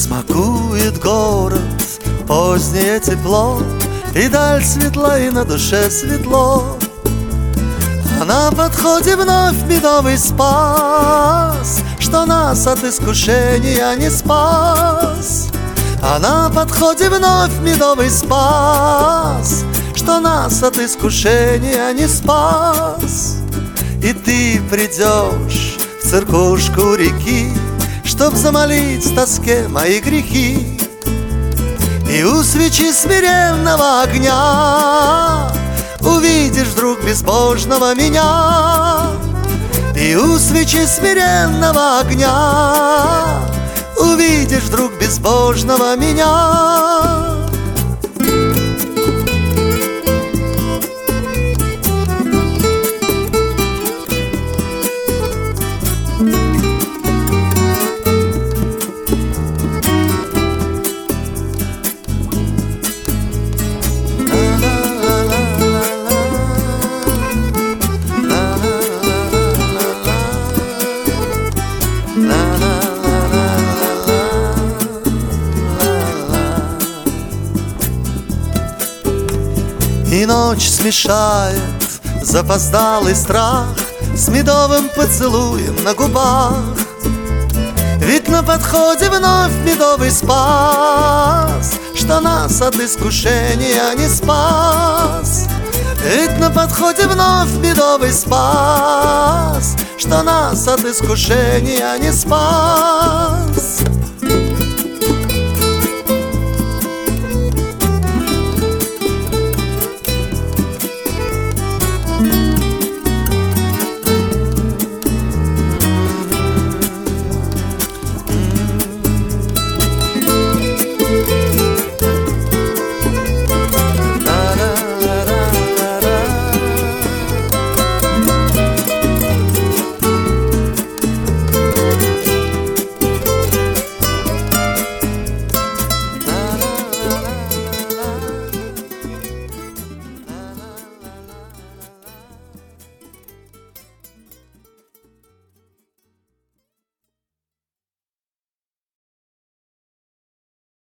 Смакует город позднее тепло, и даль светла, и на душе светло. А на подходе вновь медовый спас, что нас от искушения не спас. А на подходе вновь медовый спас, что нас от искушения не спас. И ты придешь в церквушку реки, чтоб замолить в тоске мои грехи. И у свечи смиренного огня увидишь вдруг безбожного меня. И у свечи смиренного огня увидишь вдруг безбожного меня. И ночь смешает запоздалый страх с медовым поцелуем на губах. Ведь на подходе вновь медовый спас, что нас от искушения не спас. Ведь на подходе вновь медовый спас, что нас от искушения не спас.